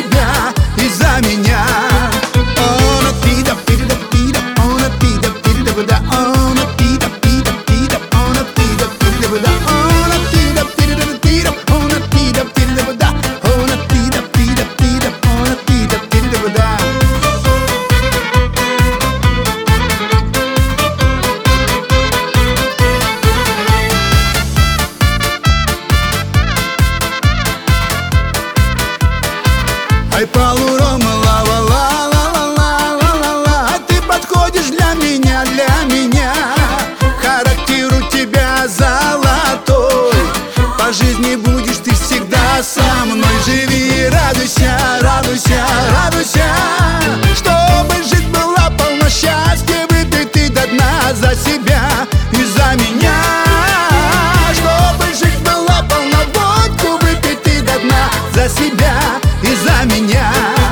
себя и за меня. Ай, полурома, ла-ла-ла-ла-ла-ла-ла-ла, ты подходишь для меня, характер у тебя золотой, по жизни будешь ты всегда со мной. Живи, радуйся, радуйся, радуйся, чтобы жизнь была полна счастья, выпей ты до дна за себя и за меня. Чтобы жизнь была полна водку, выпей ты до дна за себя и за меня.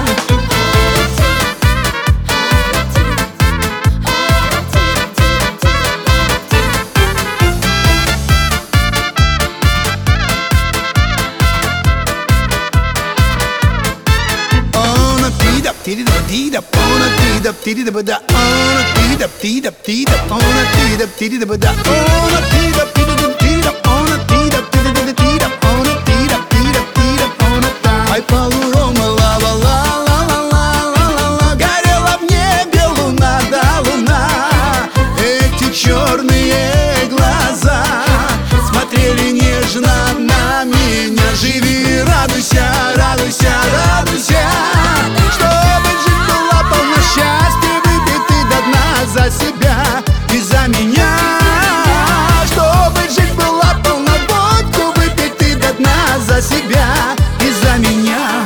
Тида, пона тида, тида бада, она тида, тида, тида, пона тида, тида бада, она тида, тида, тида, пона тида, тида, тида, пона тида, тида, тида, пона та. Ай, полурома, ла-ла-ла-ла-ла-ла-ла-ла, горела в небе луна, да луна. Эти черные глаза смотрели нежно на меня. Живи, радуйся, радуйся, радуйся, за себя и за меня. Чтобы жизнь была полна водку, выпей ты до дна за себя и за меня.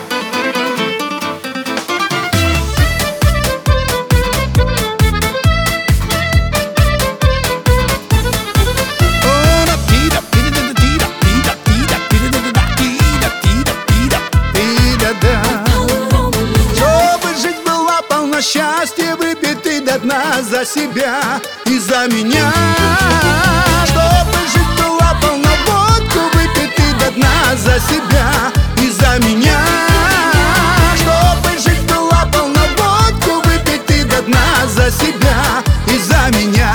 Чтобы жизнь была полна счастья, выпей ты до дна за себя и за меня. Чтобы жизнь была полна водку, выпей ты до дна за себя и за меня. Чтобы жизнь была полна водку, выпей ты до дна за себя и за меня.